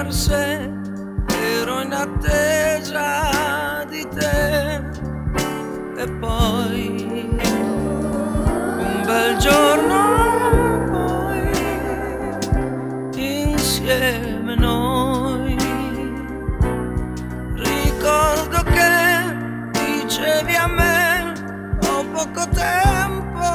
se ero in attesa di te. E poi un bel giorno poi insieme noi. Ricordo che dicevi a me ho poco tempo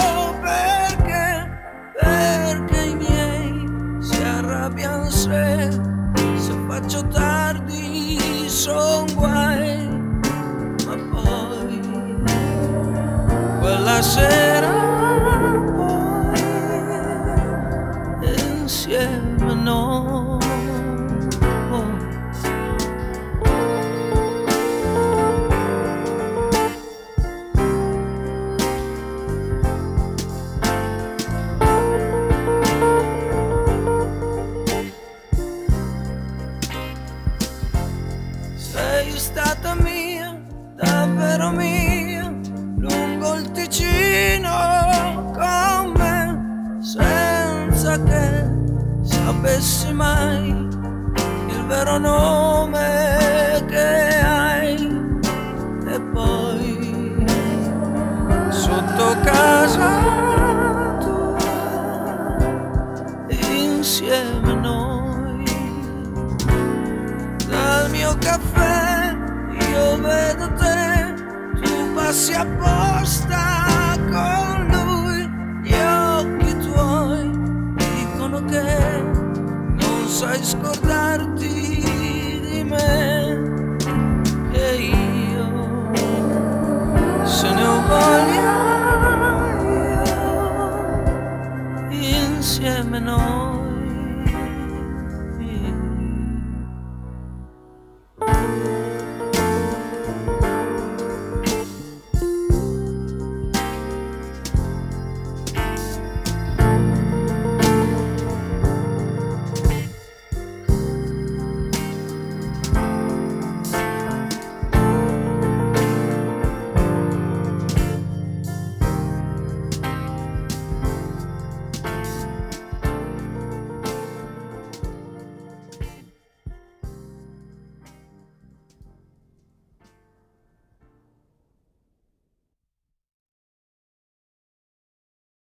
perché i miei si arrabbiano se faccio tardi, son guai. Ma poi quella sera poi insieme noi. Sei stata mia, davvero mia, lungo il Ticino con me, senza che sapessi mai il vero nome che hai. E poi sotto casa tua, insieme noi. Dal mio caffè io vedo te, tu passi apposta con lui. Gli occhi tuoi dicono che non sai scordarti di me, che io se ne ho voglia io, insieme noi.